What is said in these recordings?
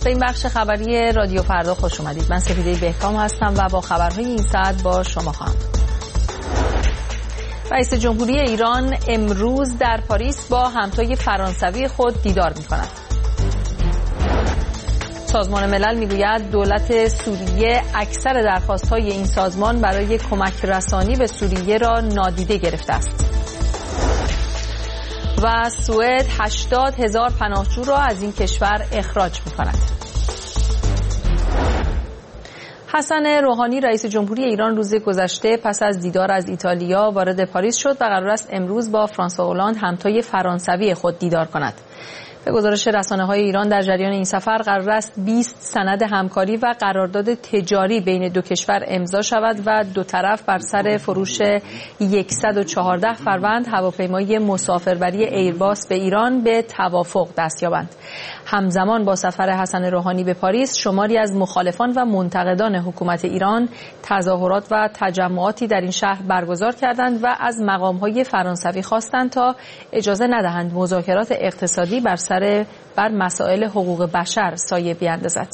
به این بخش خبری رادیو فردا خوش اومدید. من سپیده بهکام هستم و با خبرهای این ساعت با شما خواهم. رئیس جمهوری ایران امروز در پاریس با همتای فرانسوی خود دیدار می‌کند. سازمان ملل میگوید دولت سوریه اکثر درخواست‌های این سازمان برای کمک رسانی به سوریه را نادیده گرفته است. و سوئد 80,000 پناهجو را از این کشور اخراج می‌کند. حسن روحانی رئیس جمهوری ایران روز گذشته پس از دیدار از ایتالیا وارد پاریس شد و قرار است امروز با فرانسوا هلند همتای فرانسوی خود دیدار کند. به گزارش رسانه‌های ایران در جریان این سفر قرار است 20 سند همکاری و قرارداد تجاری بین دو کشور امضا شود و دو طرف بر سر فروش 114 فروند هواپیمای مسافربری ایرباس به ایران به توافق دست یابند. همزمان با سفر حسن روحانی به پاریس شماری از مخالفان و منتقدان حکومت ایران تظاهرات و تجمعاتی در این شهر برگزار کردند و از مقام‌های فرانسوی خواستند تا اجازه ندهند مذاکرات اقتصادی بر مسائل حقوق بشر سایه بیاندازد.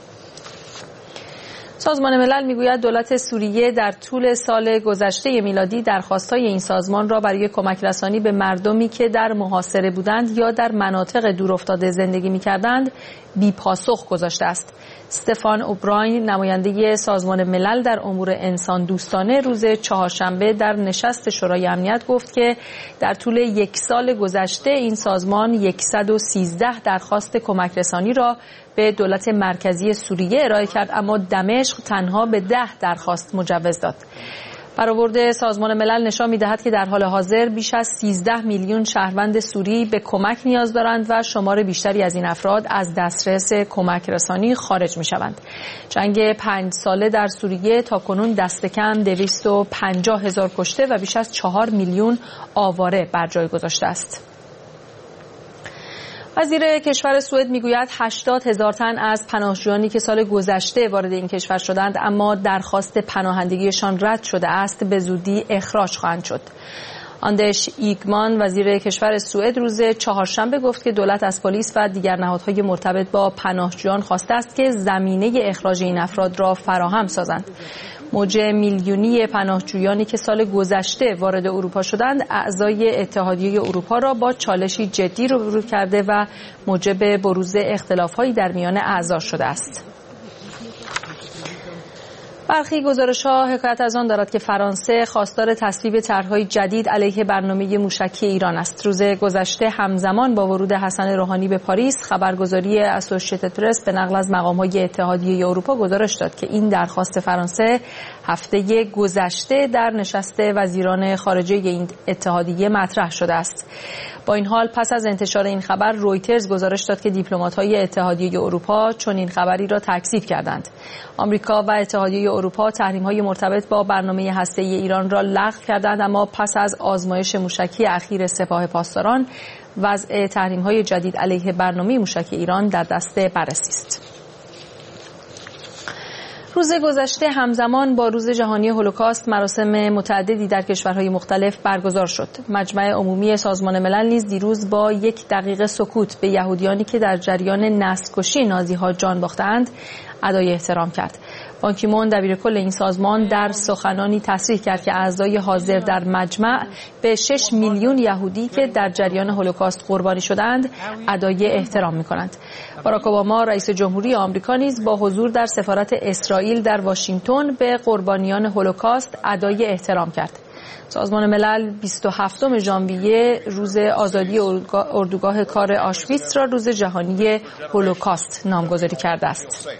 سازمان ملل میگوید دولت سوریه در طول سال گذشته میلادی درخواست‌های این سازمان را برای کمک رسانی به مردمی که در محاصره بودند یا در مناطق دورافتاده زندگی می‌کردند بی‌پاسخ گذاشته است. استفان اوبراین نماینده سازمان ملل در امور انسان دوستانه روز چهارشنبه در نشست شورای امنیت گفت که در طول یک سال گذشته این سازمان 113 درخواست کمک رسانی را به دولت مرکزی سوریه ارائه کرد، اما دمشق تنها به 10 درخواست مجوز داد. برآورد سازمان ملل نشان می‌دهد که در حال حاضر بیش از 13 میلیون شهروند سوری به کمک نیاز دارند و شمار بیشتری از این افراد از دسترس کمک رسانی خارج می‌شوند. جنگ 5 ساله در سوریه تاکنون دست کم 250,000 کشته و بیش از 4 میلیون آواره بر جای گذاشته است. وزیر کشور سوئد میگوید 80,000 تن از پناهجویانی که سال گذشته وارد این کشور شدند اما درخواست پناهندگیشان رد شده است به زودی اخراج خواهند شد. آندرس ایگمان وزیر کشور سوئد روز چهارشنبه گفت که دولت از پلیس و دیگر نهادهای مرتبط با پناهجویان خواسته است که زمینه اخراج این افراد را فراهم سازند. موج میلیونی پناهجویانی که سال گذشته وارد اروپا شدند اعضای اتحادیه اروپا را با چالشی جدی روبرو کرده و موجب بروز اختلاف‌هایی در میان اعضا شده است. برخی گزارش‌ها حکایت از آن دارد که فرانسه خواستار تصویب طرح‌های جدید علیه برنامه موشکی ایران است. روز گذشته همزمان با ورود حسن روحانی به پاریس، خبرگزاری اسوسییتد پرس به نقل از مقام‌های اتحادیه اروپا گزارش داد که این درخواست فرانسه هفته گذشته در نشست وزیران خارجه این اتحادیه مطرح شده است. با این حال پس از انتشار این خبر رویترز گزارش داد که دیپلمات‌های اتحادیه اروپا چنین خبری را تکذیب کردند. آمریکا و اتحادیه اروپا تحریم‌های مرتبط با برنامه هسته‌ای ایران را لغو کردند، اما پس از آزمایش موشکی اخیر سپاه پاسداران وضع تحریم‌های جدید علیه برنامه موشکی ایران در دست بررسی است. روز گذشته همزمان با روز جهانی هولوکاست مراسم متعددی در کشورهای مختلف برگزار شد. مجمع عمومی سازمان ملل نیز دیروز با 1 دقیقه سکوت به یهودیانی که در جریان نسل‌کشی نازی‌ها جان باختند ادای احترام کرد. بان کی مون دبیرکل این سازمان در سخنانی تصریح کرد که اعضای حاضر در مجمع به 6 میلیون یهودی که در جریان هولوکاست قربانی شدند ادای احترام می‌کنند. باراک اوباما رئیس جمهوری آمریکا نیز با حضور در سفارت اسرائیل در واشنگتن به قربانیان هولوکاست ادای احترام کرد. سازمان ملل 27 ژانویه روز آزادی اردوگاه کار آشویتس را روز جهانی هولوکاست نامگذاری کرده است.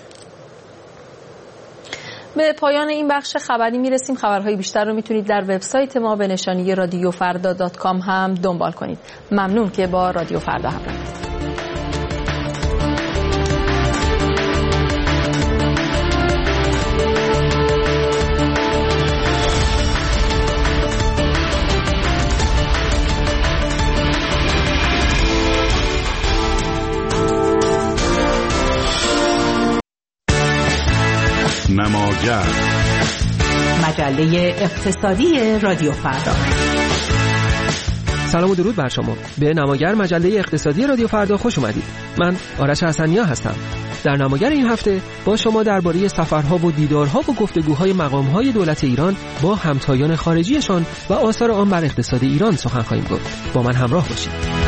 به پایان این بخش خبری میرسیم. خبرهای بیشتر رو میتونید در وبسایت ما به نشانی radiofrda.com هم دنبال کنید. ممنون که با رادیو فردا همراهید. نماگر مجله اقتصادی رادیو فردا. سلام و درود بر شما. به نماگر مجله اقتصادی رادیو فردا خوش اومدید. من آرش حسنیا هستم. در نماگر این هفته با شما درباره سفرها و دیدارها و گفتگوهای مقامهای دولت ایران با همتایان خارجیشان و آثار آن بر اقتصاد ایران سخن خواهیم گفت. با من همراه باشید.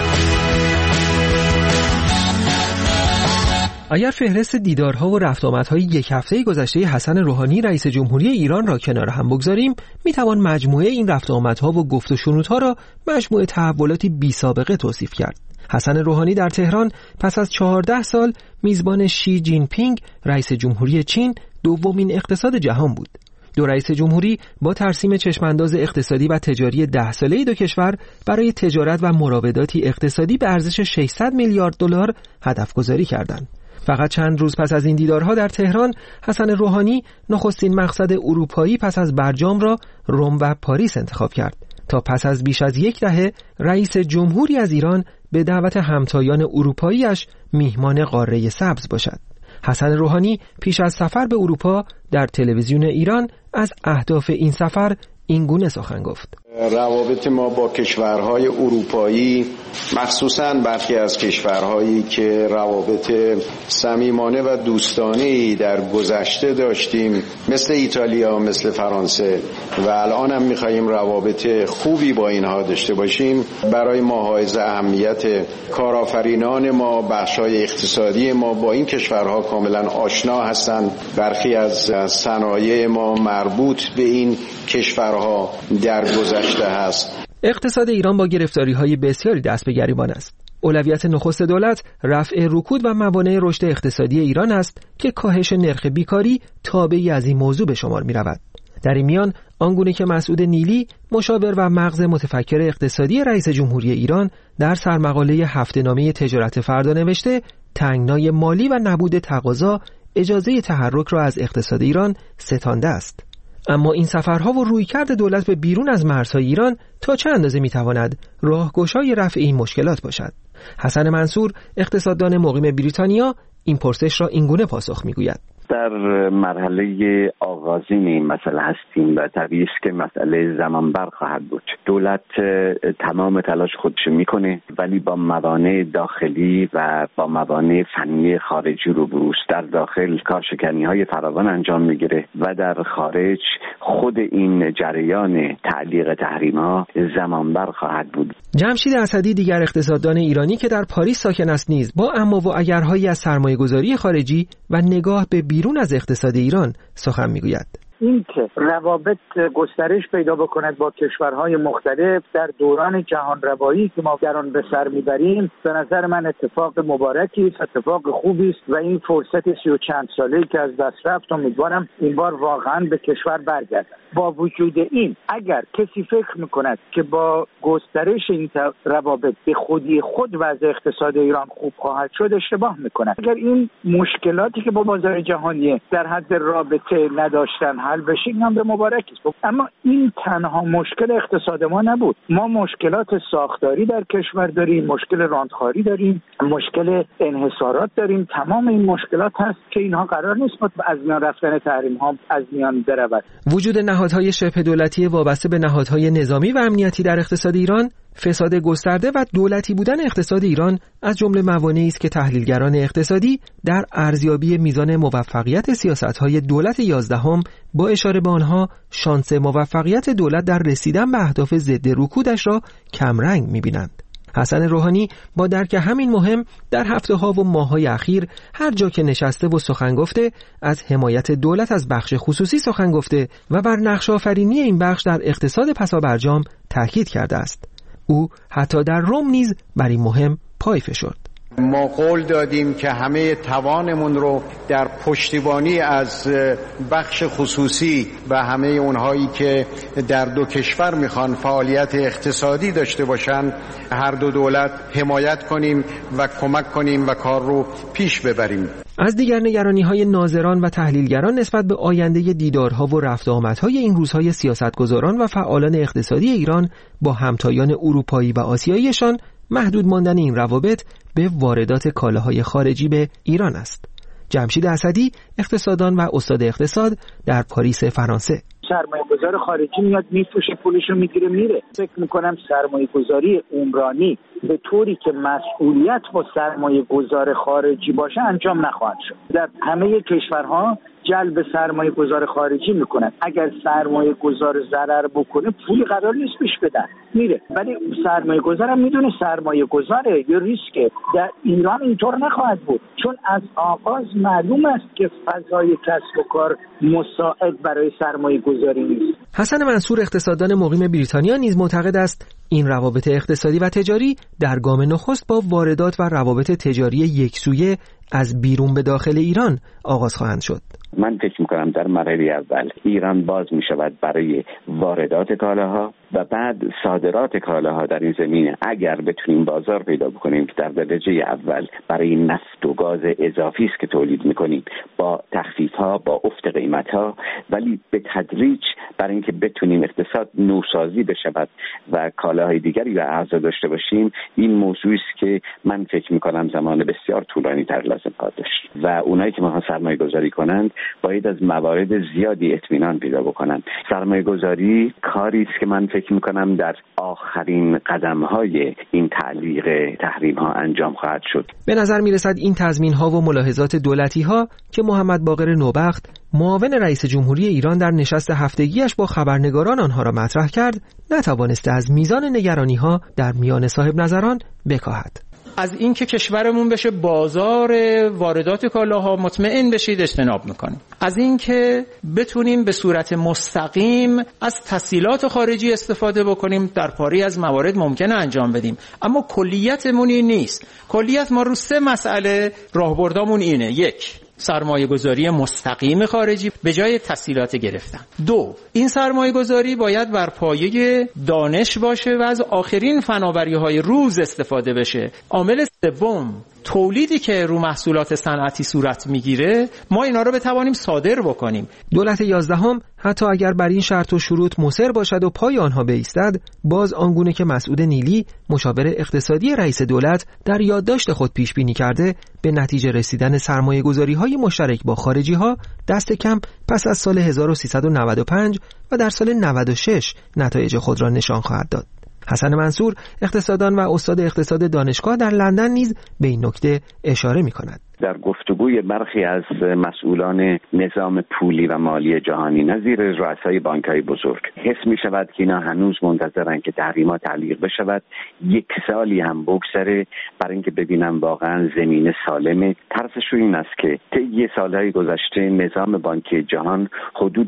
اگر فهرست دیدارها و رفت آمدهای یک هفته گذشته حسن روحانی رئیس جمهوری ایران را کنار هم بگذاریم، میتوان مجموعه این رفت آمدها و گفت و شنودها را مجموعه تحولاتی بی سابقه توصیف کرد. حسن روحانی در تهران پس از 14 سال میزبان شی جین پینگ رئیس جمهوری چین دومین اقتصاد جهان بود. دو رئیس جمهوری با ترسیم چشمانداز اقتصادی و تجاری 10 ساله دو کشور برای تجارت و مراوداتی اقتصادی به ارزش 600 میلیارد دلار هدف گذاری کردند. فقط چند روز پس از این دیدارها در تهران، حسن روحانی نخستین مقصد اروپایی پس از برجام را رم و پاریس انتخاب کرد تا پس از بیش از یک دهه رئیس جمهوری از ایران به دعوت همتایان اروپاییش میهمان قاره سبز باشد. حسن روحانی پیش از سفر به اروپا در تلویزیون ایران از اهداف این سفر این گونه سخن گفت: روابط ما با کشورهای اروپایی، مخصوصاً برخی از کشورهایی که روابط صمیمانه و دوستانه‌ای در گذشته داشتیم، مثل ایتالیا، مثل فرانسه و الان هم می‌خواهیم روابط خوبی با اینها داشته باشیم، برای ما حائز اهمیت. کارآفرینان ما، بخش‌های اقتصادی ما با این کشورها کاملاً آشنا هستند. برخی از صنایع ما مربوط به این کشورها در گذشته هست. اقتصاد ایران با گرفتاری‌های بسیاری دست به گریبان است. اولویت نخست دولت رفع رکود و موانع رشد اقتصادی ایران است که کاهش نرخ بیکاری تابعی از این موضوع به شمار می‌رود. در این میان آنگونه که مسعود نیلی، مشاور و مغز متفکر اقتصادی رئیس جمهوری ایران، در سرمقاله هفته‌نامه تجارت فردا نوشته، تنگنای مالی و نبود تقاضا اجازه تحرک را از اقتصاد ایران ستانده است. اما این سفرها و رویکرد دولت به بیرون از مرزهای ایران تا چه اندازه میتواند راهگشای رفع این مشکلات باشد؟ حسن منصور، اقتصاددان مقیم بریتانیا، این پرسش را اینگونه پاسخ میگوید: در مرحله آغازین این مسئله هستیم و طبیعی است که مسئله زمان بر خواهد بود. دولت تمام تلاش خودش میکنه، ولی با موانع داخلی و با موانع فنی خارجی روبروست. در داخل کارشکنی‌های فراوان انجام میگیره و در خارج خود این جریان تعلیق تحریم‌ها زمان بر خواهد بود. جمشید اسدی، دیگر اقتصاددان ایرانی که در پاریس ساکن است، نیز با اما و اگرهایی از سرمایه‌گذاری خارجی و نگاه به بیرون از اقتصاد ایران سخن میگوید. این که روابط گسترش پیدا بکند با کشورهای مختلف در دوران جهان روایی که ما در آن به سر میبریم، به نظر من اتفاق مبارکی است، اتفاق خوبی است و این فرصت 30 و چند ساله‌ای که از دست رفت، امیدوارم این بار واقعا به کشور برگردد. با وجود این، اگر کسی فکر میکند که با گسترش این روابط به خودی خود وضع اقتصاد ایران خوب خواهد شد، اشتباه میکند. اگر این مشکلاتی که با بازار جهانی در حد رابطه نداشتن حل بشه، این هم به مبارک است. اما این تنها مشکل اقتصاد ما نبود. ما مشکلات ساختاری در کشور داریم، مشکل راندخواری داریم، مشکل انحصارات داریم. تمام این مشکلات هست که اینها قرار نیست از میان رفتن تحریم ها از میان برود. وجود نهادهای شبه دولتی وابسته به نهادهای نظامی و امنیتی در اقتصاد ایران، فساد گسترده و دولتی بودن اقتصاد ایران از جمله موانعی است که تحلیلگران اقتصادی در ارزیابی میزان موفقیت سیاست‌های دولت 11 با اشاره به آنها شانس موفقیت دولت در رسیدن به اهداف ضد رکودش را کمرنگ می‌بینند. حسن روحانی با درک همین مهم در هفته‌ها و ماه‌های اخیر هر جا که نشسته و سخن گفته، از حمایت دولت از بخش خصوصی سخن گفته و بر نقش آفرینی این بخش در اقتصاد پسابرجام تاکید کرده است. او حتی در روم نیز بر این مهم پای فشرد. ما قول دادیم که همه توانمون رو در پشتیبانی از بخش خصوصی و همه اونهایی که در دو کشور میخوان فعالیت اقتصادی داشته باشن، هر دو دولت حمایت کنیم و کمک کنیم و کار رو پیش ببریم. از دیگر نگرانی‌های ناظران و تحلیلگران نسبت به آینده دیدارها و رفت و آمدهای این روزهای سیاستگزاران و فعالان اقتصادی ایران با همتایان اروپایی و آسیاییشان محدود ماندن این روابط به واردات کالاهای خارجی به ایران است. جمشید اسدی، اقتصاددان و استاد اقتصاد در پاریس فرانسه: سرمایه‌گذار خارجی میاد میفروشه، پولشو میگیره میره. فکر میکنم سرمایه‌گذاری عمرانی به طوری که مسئولیت با سرمایه‌گذار خارجی باشه انجام نخواهد شد. در همه کشورها جلب سرمایه گذار خارجی میکنن. اگر سرمایه گذار ضرر بکنه پولی قرار نیست پیش بدن، میره. ولی سرمایه گذار هم میدونه سرمایه گذاره، یه ریسکه. در ایران اینطور نخواهد بود، چون از آغاز معلوم است که فضای کسب و کار مساعد برای سرمایه گذاری نیست. حسن منصور، اقتصاددان مقیم بریتانیا، نیز معتقد است این روابط اقتصادی و تجاری در گام نخست با واردات و روابط تجاری یکسویه از بیرون به داخل ایران آغاز خواهند شد. من فکر میکنم در مرحله اول ایران باز میشود برای واردات کالاها و بعد صادرات کالاها در این زمینه. اگر بتونیم بازار پیدا بکنیم که در درجه اول برای نفت و گاز اضافی است که تولید میکنیم با تخفیف ها، با افت قیمت ها، ولی به تدریج برای اینکه بتونیم اقتصاد نوسازی بشود و کالاهای دیگری و ارزها داشته باشیم، این موضوعی است که من فکر میکنم زمان بسیار طولانی تر لازم خواهد داشت و اونایی که میخوان سرمایه گذاری کنند باید از موارد زیادی اطمینان پیدا بکنند. سرمایه گذاری کاری است که من فکر میکنم در آخرین قدم‌های این تعلیق تحریم‌ها انجام خواهد شد. به نظر میرسد این تضمین‌ها و ملاحظات دولتی‌ها که محمد باقر نوبخت، معاون رئیس جمهوری ایران، در نشست هفتگیش با خبرنگاران آنها را مطرح کرد، نتوانسته از میزان نگرانی‌ها در میان صاحب نظران بکاهد. از این که کشورمون بشه بازار واردات کالاها مطمئن بشید اجتناب میکنیم. از این که بتونیم به صورت مستقیم از تسهیلات خارجی استفاده بکنیم، در پاری از موارد ممکنه انجام بدیم، اما کلیتمون این نیست. کلیت ما رو 3 مسئله راهبردامون اینه: 1. سرمایه گذاری مستقیم خارجی به جای تسهیلات گرفتن. 2. این سرمایه گذاری باید بر پایه دانش باشه و از آخرین فناوری‌های روز استفاده بشه. عامل 3. تولیدی که رو محصولات صنعتی صورت میگیره ما اینا رو بتوانیم صادر بکنیم. دولت 11 حتی اگر بر این شرط و شروط مصر باشد و پای آنها بایستد، باز آنگونه که مسعود نیلی، مشاور اقتصادی رئیس دولت، در یادداشت خود پیش بینی کرده، به نتیجه رسیدن سرمایه‌گذاری‌های مشترک با خارجی‌ها دست کم پس از سال 1395 و در سال 96 نتایج خود را نشان خواهد داد. حسن منصور، اقتصاددان و استاد اقتصاد دانشگاه در لندن، نیز به این نکته اشاره می‌کند. در گفتگوی برخی از مسئولان نظام پولی و مالی جهانی نظیر رؤسای بانک‌های بزرگ حس می‌شود که اینا هنوز منتظرن که تحریم‌ها تعلیق بشود، 1 سالی هم بگذره برای اینکه ببینم واقعا زمینه سالمه. ترسشون این است که طی سال‌های گذشته نظام بانکی جهان حدود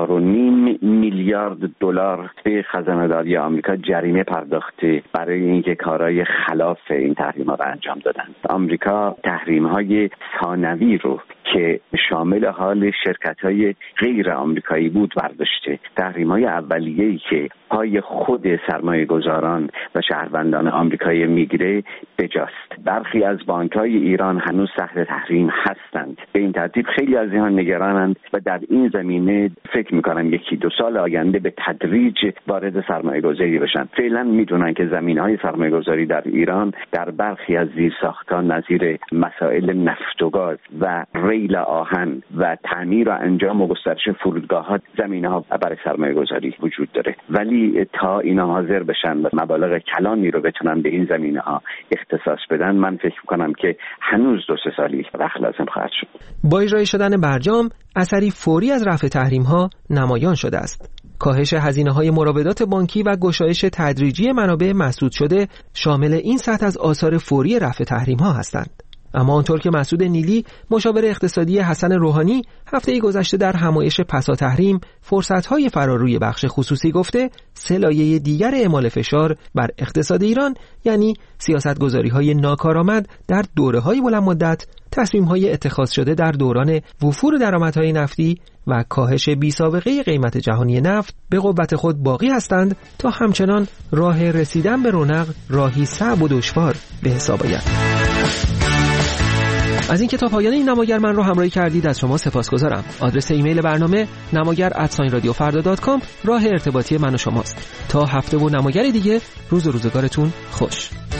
4.5 میلیارد دلار به خزانه‌داری آمریکا جریمه پرداخته برای اینکه کارهای خلاف این تحریم‌ها را انجام دادن. آمریکا تحریم‌های ثانوی رو که شامل حال شرکت‌های غیر آمریکایی بود برداشته. تحریم‌های اولیه‌ای که پای خود سرمایه‌گذاران و شهروندان آمریکایی میگیره بجاست. برخی از بانک‌های ایران هنوز تحت تحریم هستند. به این ترتیب خیلی از اینها نگرانند و در این زمینه فکر می‌کنم 1-2 سال آینده به تدریج وارد سرمایه‌گذاری بشن. فعلا می‌دونن که زمینه‌های سرمایه‌گذاری در ایران در برخی از زیرساختان نظیر مسائل نفت و گاز و ریل آهن و تعمیر و انجام و گسترش فرودگاه‌ها زمینه‌ها برای سرمایه‌گذاری وجود داره، ولی تا اینا حاضر بشن و مبالغ کلانی رو بتونن به این زمینه‌ها اختصاص بدن، من فکر می‌کنم که هنوز 2-3 سالی وقت لازم خواهد شد. با اجرای شدن برجام، اثری فوری از رفع تحریم‌ها نمایان شده است. کاهش هزینه‌های مراودات بانکی و گشایش تدریجی منابع مسدود شده شامل این سطح از آثار فوری رفع تحریم‌ها هستند. اما آنطور که مسعود نیلی، مشاور اقتصادی حسن روحانی، هفته گذشته در همایش پسا تحریم فرصت‌های فراروی بخش خصوصی گفته، 3 لایه دیگر اعمال فشار بر اقتصاد ایران، یعنی سیاست‌گذاری‌های ناکارآمد در دوره‌های بلند مدت، تصمیم‌های اتخاذ شده در دوران وفور درآمدهای نفتی و کاهش بی‌سابقه قیمت جهانی نفت به قوت خود باقی هستند تا همچنان راه رسیدن به رونق راهی صعب و دشوار به حساب آید. از این کتاب پایان این نماگر من رو همراهی کردید از شما سپاسگزارم. آدرس ایمیل برنامه namagar@radiofarda.com راه ارتباطی من و شماست. تا هفته و نماگر دیگه، روز و روزگارتون خوش.